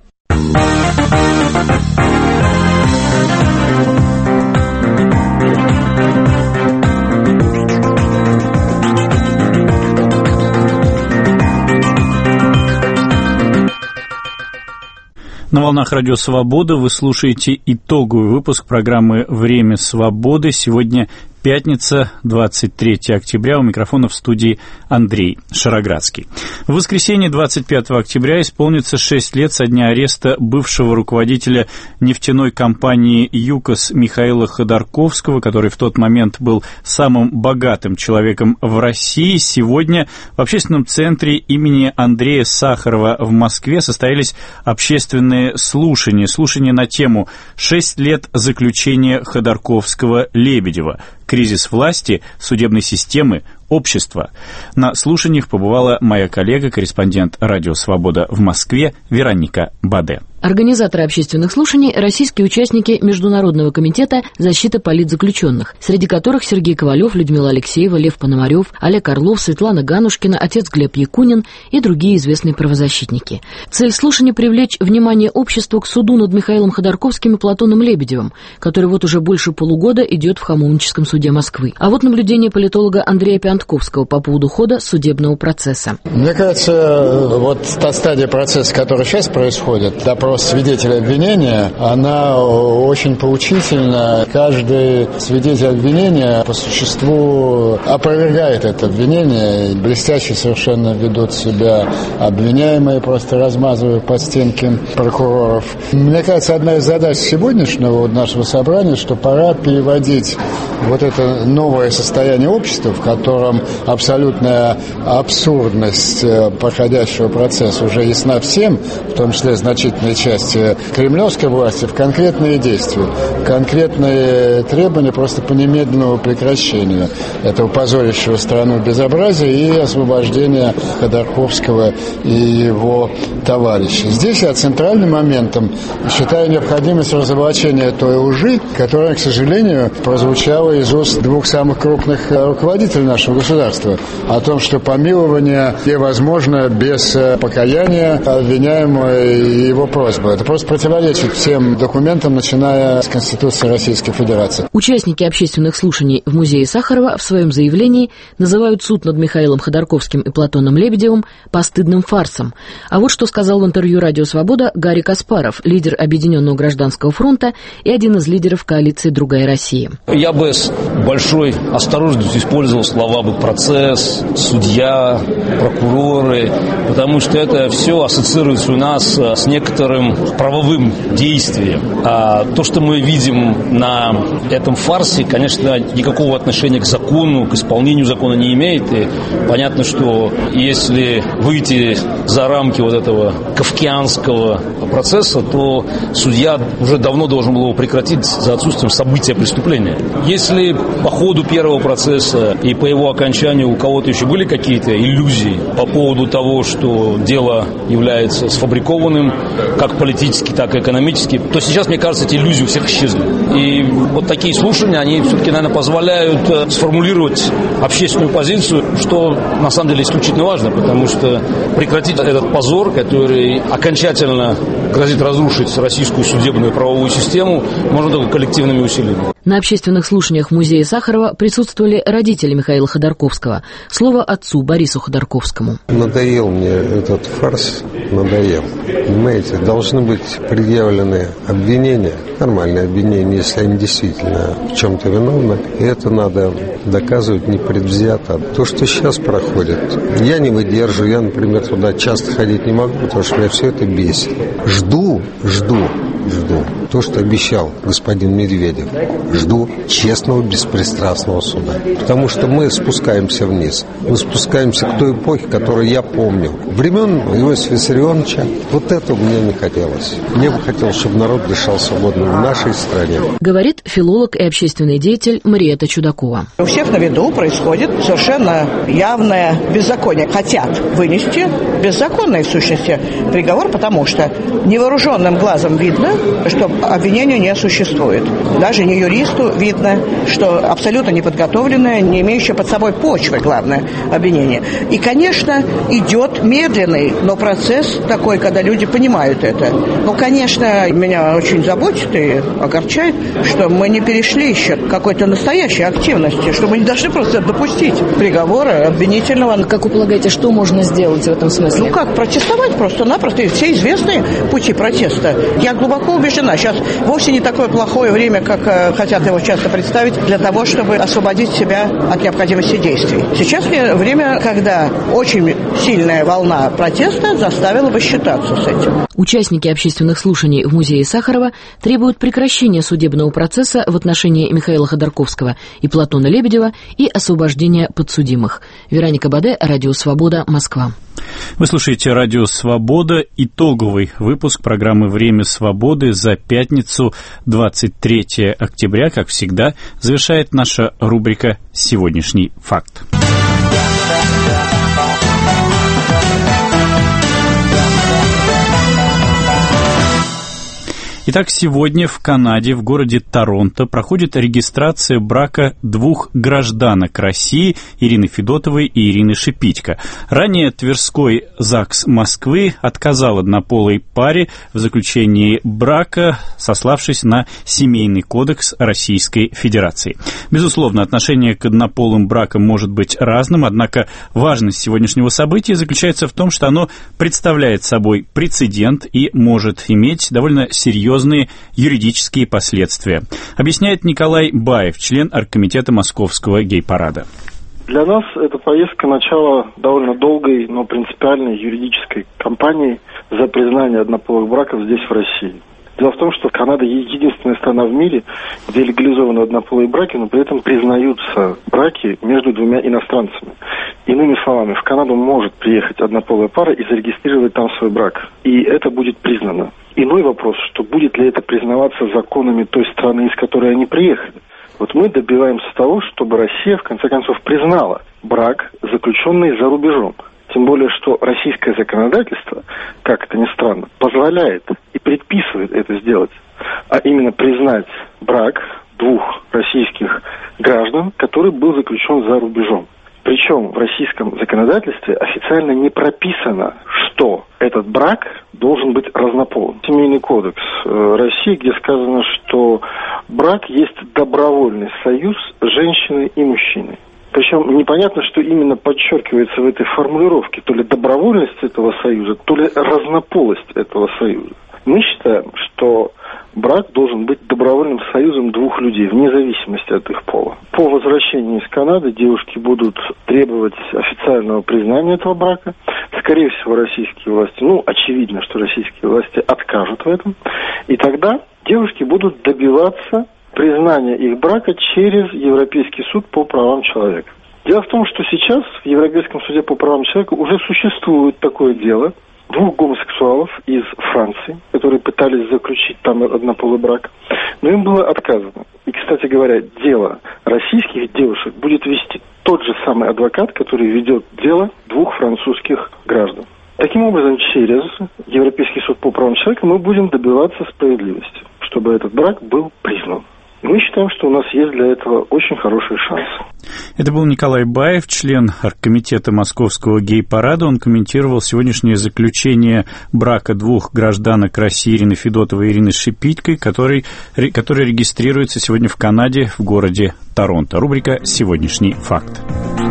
[SPEAKER 1] На волнах Радио Свобода вы слушаете итоговый выпуск программы «Время свободы». Сегодня пятница, двадцать третьего октября. У микрофона в студии Андрей Шароградский. В воскресенье, двадцать пятого октября, исполнится шесть лет со дня ареста бывшего руководителя нефтяной компании «ЮКОС» Михаила Ходорковского, который в тот момент был самым богатым человеком в России. Сегодня в общественном центре имени Андрея Сахарова в Москве состоялись общественные слушания. Слушания на тему «Шесть лет заключения Ходорковского-Лебедева. Кризис власти, судебной системы, общества». На слушаниях побывала моя коллега, корреспондент «Радио Свобода» в Москве Вероника Баде.
[SPEAKER 23] Организаторы общественных слушаний – российские участники Международного комитета защиты политзаключенных, среди которых Сергей Ковалев, Людмила Алексеева, Лев Пономарев, Олег Орлов, Светлана Ганушкина, отец Глеб Якунин и другие известные правозащитники. Цель слушаний – привлечь внимание обществу к суду над Михаилом Ходорковским и Платоном Лебедевым, который вот уже больше полугода идет в Хамовническом суде Москвы. А вот наблюдение политолога Андрея Пиантковского по поводу хода судебного процесса.
[SPEAKER 24] Мне кажется, вот та стадия процесса, которая сейчас происходит, допрос
[SPEAKER 2] вопрос свидетеля обвинения, она очень поучительна. Каждый свидетель обвинения по существу опровергает это обвинение. Блестяще совершенно ведут себя обвиняемые, просто размазывая по стенке прокуроров. Мне кажется, одна из задач сегодняшнего нашего собрания, что пора переводить вот это новое состояние общества, в котором абсолютная абсурдность проходящего процесса уже ясна всем, в том числе значительной части кремлевской власти, в конкретные действия, конкретные требования просто по немедленному прекращению этого позорящего страну безобразия и освобождения Ходорковского и его товарищей. Здесь я центральным моментом считаю необходимость разоблачения той лжи, которая, к сожалению, прозвучала из уст двух самых крупных руководителей нашего государства, о том, что помилование невозможно без покаяния обвиняемого и его просьбы. Это просто противоречит всем документам, начиная с Конституции Российской Федерации.
[SPEAKER 23] Участники общественных слушаний в музее Сахарова в своем заявлении называют суд над Михаилом Ходорковским и Платоном Лебедевым постыдным фарсом. А вот что сказал в интервью «Радио Свобода» Гарри Каспаров, лидер Объединенного гражданского фронта и один из лидеров коалиции «Другая Россия».
[SPEAKER 9] Я бы с большой осторожностью использовал слова бы «процесс», «судья», «прокуроры», потому что это все ассоциируется у нас с некоторым правовым действием. А то, что мы видим на этом фарсе, конечно, никакого отношения к закону, к исполнению закона не имеет. И понятно, что если выйти за рамки вот этого кафкианского процесса, то судья уже давно должен был его прекратить за отсутствием события преступления. Если по ходу первого процесса и по его окончанию у кого-то еще были какие-то иллюзии по поводу того, что дело является сфабрикованным, как политически, так и экономически, то сейчас, мне кажется, эти иллюзии у всех исчезли. И вот такие слушания, они все-таки, наверное, позволяют сформулировать общественную позицию, что на самом деле исключительно важно, потому что прекратить этот позор, который окончательно грозит разрушить российскую судебную и правовую систему, можно только коллективными усилиями.
[SPEAKER 23] На общественных слушаниях в музее Сахарова присутствовали родители Михаила Ходорковского. Слово отцу Борису Ходорковскому.
[SPEAKER 10] Надоел мне этот фарс, надоел. Понимаете, должны быть предъявлены обвинения, нормальные обвинения, если они действительно в чем-то виновны. И это надо доказывать непредвзято. То, что сейчас проходит, я не выдерживаю. Я, например, туда часто ходить не могу, потому что меня все это бесит. Жду, жду, жду. То, что обещал господин Медведев. Жду честного, беспристрастного суда. Потому что мы спускаемся вниз. Мы спускаемся к той эпохе, которую я помню. Времен Иосифа Виссарионовича. Вот этого мне не хотелось. Мне бы хотелось, чтобы народ дышал свободно в нашей стране.
[SPEAKER 23] Говорит филолог и общественный деятель Мариэтта Чудакова.
[SPEAKER 24] У всех на виду происходит совершенно явное беззаконие. Хотят вынести беззаконный в сущности приговор, потому что невооруженным глазом видно, что обвинения не существует. Даже не юристу видно, что абсолютно неподготовленное, не имеющее под собой почвы, главное, обвинение. И, конечно, идет медленный, но процесс такой, когда люди понимают это. Ну, конечно, меня очень заботит и огорчает, что мы не перешли еще к какой-то настоящей активности, что мы не должны просто допустить приговора обвинительного.
[SPEAKER 23] Как вы полагаете, что можно сделать в этом смысле?
[SPEAKER 24] Ну как, протестовать просто-напросто, и все известные пути протеста. Я глубоко убеждена, сейчас вовсе не такое плохое время, как э, хотят его часто представить, для того, чтобы освободить себя от необходимости действий. Сейчас время, когда очень сильная волна протеста заставила бы считаться с этим.
[SPEAKER 23] Участники общественных слушаний в музее Сахарова требуют прекращения судебного процесса в отношении Михаила Ходорковского и Платона Лебедева и освобождения подсудимых. Вероника Баде, Радио Свобода, Москва.
[SPEAKER 1] Вы слушаете Радио Свобода, итоговый выпуск программы «Время свободы» за пятницу, двадцать третьего октября. Как всегда, завершает наша рубрика «Сегодняшний факт». Итак, сегодня в Канаде, в городе Торонто, проходит регистрация брака двух гражданок России, Ирины Федотовой и Ирины Шипитько. Ранее Тверской ЗАГС Москвы отказал однополой паре в заключении брака, сославшись на Семейный кодекс Российской Федерации. Безусловно, отношение к однополым бракам может быть разным, однако важность сегодняшнего события заключается в том, что оно представляет собой прецедент и может иметь довольно серьезные юридические последствия. Объясняет Николай Баев, член оргкомитета Московского гей-парада.
[SPEAKER 8] Для нас это поездка начала довольно долгой, но принципиальной юридической кампании за признание однополых браков здесь, в России. Дело в том, что Канада единственная страна в мире, где легализованы однополые браки, но при этом признаются браки между двумя иностранцами. Иными словами, в Канаду может приехать однополая пара и зарегистрировать там свой брак. И это будет признано. Иной вопрос, что будет ли это признаваться законами той страны, из которой они приехали. Вот мы добиваемся того, чтобы Россия, в конце концов, признала брак, заключенный за рубежом. Тем более, что российское законодательство, как это ни странно, позволяет и предписывает это сделать. А именно признать брак двух российских граждан, который был заключен за рубежом. Причем в российском законодательстве официально не прописано, что этот брак должен быть разнополым. Семейный кодекс России, где сказано, что брак есть добровольный союз женщины и мужчины. Причем непонятно, что именно подчеркивается в этой формулировке. То ли добровольность этого союза, то ли разнополость этого союза. Мы считаем, что брак должен быть добровольным союзом двух людей, вне зависимости от их пола. По возвращении из Канады девушки будут требовать официального признания этого брака. Скорее всего, российские власти, ну, очевидно, что российские власти откажут в этом. И тогда девушки будут добиваться признания их брака через Европейский суд по правам человека. Дело в том, что сейчас в Европейском суде по правам человека уже существует такое дело двух гомосексуалов из Франции, которые пытались заключить там однополый брак, но им было отказано. И, кстати говоря, дело российских девушек будет вести тот же самый адвокат, который ведет дело двух французских граждан. Таким образом, через Европейский суд по правам человека мы будем добиваться справедливости, чтобы этот брак был признан. Мы считаем, что у нас есть для этого очень хороший шанс.
[SPEAKER 1] Это был Николай Баев, член оргкомитета Московского гей-парада. Он комментировал сегодняшнее заключение брака двух гражданок России, Ирины Федотовой и Ирины Шипитько, который, который регистрируется сегодня в Канаде, в городе Торонто. Рубрика «Сегодняшний факт».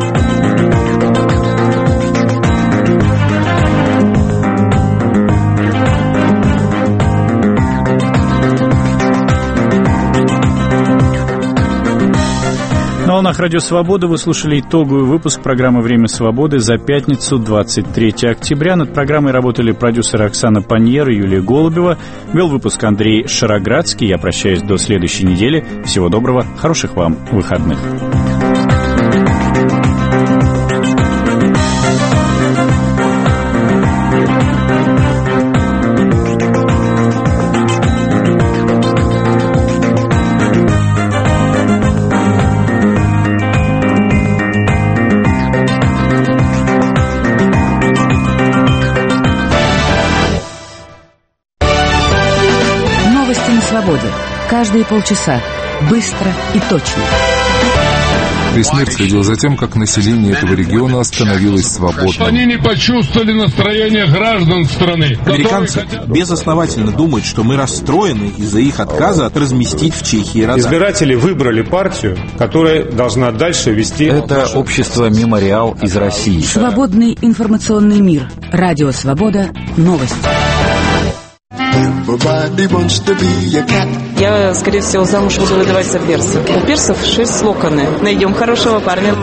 [SPEAKER 1] На волнах Радио Свобода вы слушали итоговый выпуск программы «Время свободы» за пятницу, двадцать третьего октября. Над программой работали продюсеры Оксана Паньера и Юлия Голубева. Вел выпуск Андрей Шароградский. Я прощаюсь до следующей недели. Всего доброго, хороших вам выходных.
[SPEAKER 11] Каждые полчаса. Быстро и точно.
[SPEAKER 14] Весь мир следил за тем, как население этого региона становилось свободным.
[SPEAKER 15] Они не почувствовали настроение граждан страны.
[SPEAKER 22] Американцы безосновательно думают, что мы расстроены из-за их отказа от разместить в Чехии радар.
[SPEAKER 25] Избиратели выбрали партию, которая должна дальше вести...
[SPEAKER 13] Это общество «Мемориал» из России.
[SPEAKER 11] Свободный информационный мир. Радио «Свобода». Новости.
[SPEAKER 26] Я, скорее всего, замуж буду выдавать за персов. У персов шесть локоны. Найдем хорошего парня.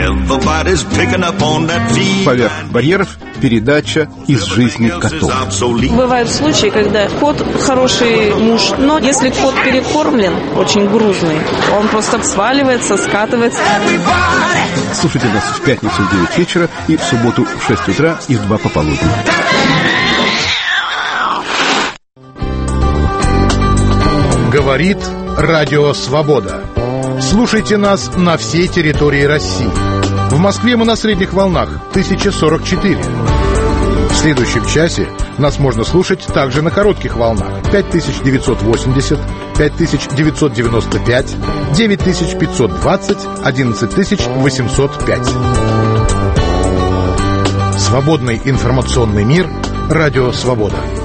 [SPEAKER 22] Поверх барьеров передача из жизни котов.
[SPEAKER 26] Бывают случаи, когда кот хороший муж, но если кот перекормлен, очень грузный, он просто сваливается, скатывается.
[SPEAKER 22] Слушайте нас в пятницу в девять вечера и в субботу в шесть утра и в два пополудни.
[SPEAKER 27] Говорит Радио Свобода. Слушайте нас на всей территории России. В Москве мы на средних волнах тысяча сорок четыре. В следующем часе нас можно слушать также на коротких волнах пять тысяч девятьсот восемьдесят, пять тысяч девятьсот девяносто пять, девять тысяч пятьсот двадцать, одиннадцать тысяч восемьсот пять. Свободный информационный мир. Радио «Свобода».